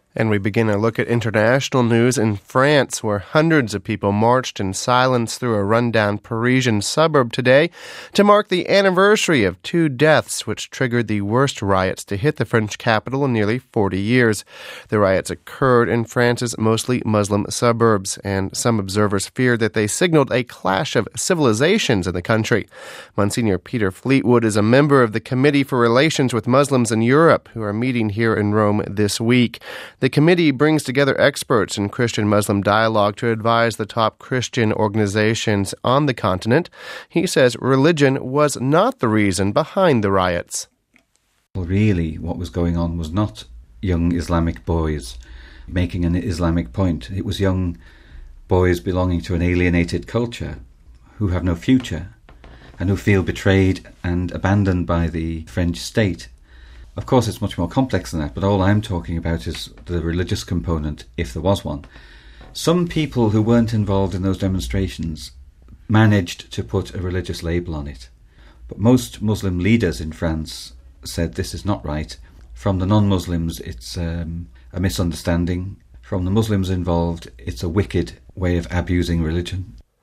And we begin a look at international news in France, where hundreds of people marched in silence through a rundown Parisian suburb today to mark the anniversary of two deaths which triggered the worst riots to hit the French capital in nearly 40 years. The riots occurred in France's mostly Muslim suburbs, and some observers feared that they signaled a clash of civilizations in the country. Monsignor Peter Fleetwood is a member of the Committee for Relations with Muslims in Europe, who are meeting here in Rome this week. The committee brings together experts in Christian-Muslim dialogue to advise the top Christian organizations on the continent. He says religion was not the reason behind the riots. Well, really, what was going on was not young Islamic boys making an Islamic point. It was young boys belonging to an alienated culture who have no future and who feel betrayed and abandoned by the French state. Of course, it's much more complex than that, but all I'm talking about is the religious component, if there was one. Some people who weren't involved in those demonstrations managed to put a religious label on it. But most Muslim leaders in France said this is not right. From the non-Muslims, it's a misunderstanding. From the Muslims involved, it's a wicked way of abusing religion.